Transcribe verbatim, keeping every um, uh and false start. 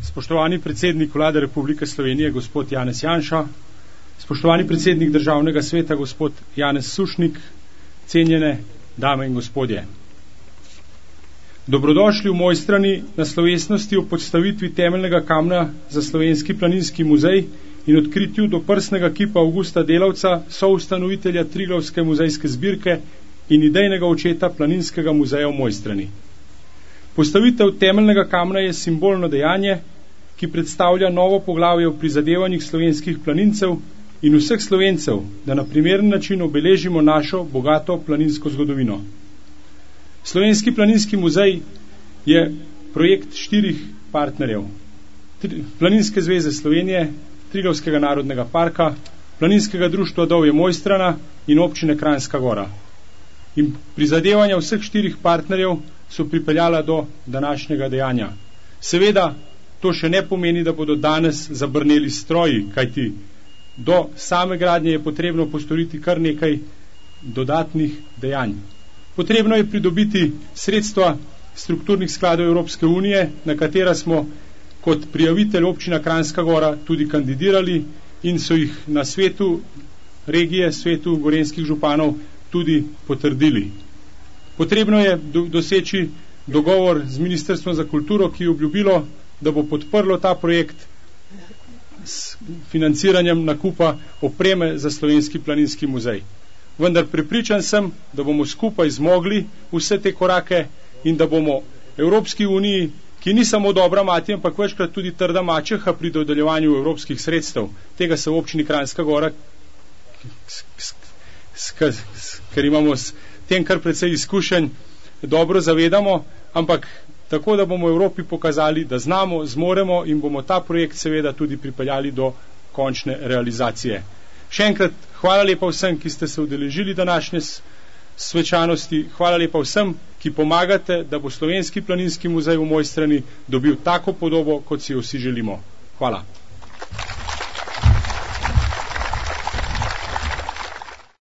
Spoštovani predsednik Vlade Republike Slovenije, gospod Janez Janša, spoštovani predsednik Državnega sveta, gospod Janez Sušnik, cenjene dame in gospodje. Dobrodošli v Mojstrani na slovesnosti o podstavitvi temeljnega kamna za Slovenski planinski muzej in odkritju doprsnega kipa Avgusta Delavca, soustanovitelja Triglavske muzejske zbirke in idejnega očeta Planinskega muzeja v Mojstrani. Postavitev temeljnega kamna je simbolno dejanje, ki predstavlja novo poglavje v prizadevanjih slovenskih planincev in vseh Slovencev, da na primeren način obeležimo našo bogato planinsko zgodovino. Slovenski planinski muzej je projekt štirih partnerjev. Planinske zveze Slovenije, Triglavskega narodnega parka, Planinskega društva Dovje Mojstrana in občine Kranjska Gora. In prizadevanja vseh štirih partnerjev so pripeljala do današnjega dejanja. Seveda, to še ne pomeni, da bodo danes zabrneli stroji, kajti do same gradnje je potrebno postoriti kar nekaj dodatnih dejanj. Potrebno je pridobiti sredstva strukturnih skladov Evropske unije, na katera smo kot prijavitelj občina Kranjska Gora tudi kandidirali in so jih na svetu regije, svetu gorenjskih županov tudi potrdili. Potrebno je do, doseči dogovor z Ministrstvom za kulturo, ki je obljubilo, da bo podprlo ta projekt s financiranjem nakupa opreme za Slovenski planinski muzej. Vendar prepričan sem, da bomo skupaj zmogli vse te korake in da bomo Evropski uniji, ki ni samo dobra mati, ampak večkrat tudi trda mačeha pri dodeljevanju evropskih sredstev. Tega se v občini Kranjska Gora, ker imamo s tem kar precej izkušenj, dobro zavedamo, ampak tako, da bomo Evropi pokazali, da znamo, zmoremo in bomo ta projekt seveda tudi pripeljali do končne realizacije. Še enkrat hvala lepa vsem, ki ste se udeležili današnje svečanosti, hvala lepa vsem, ki pomagate, da bo Slovenski planinski muzej v Mojstrani dobil tako podobo, kot si jo vsi želimo. Hvala.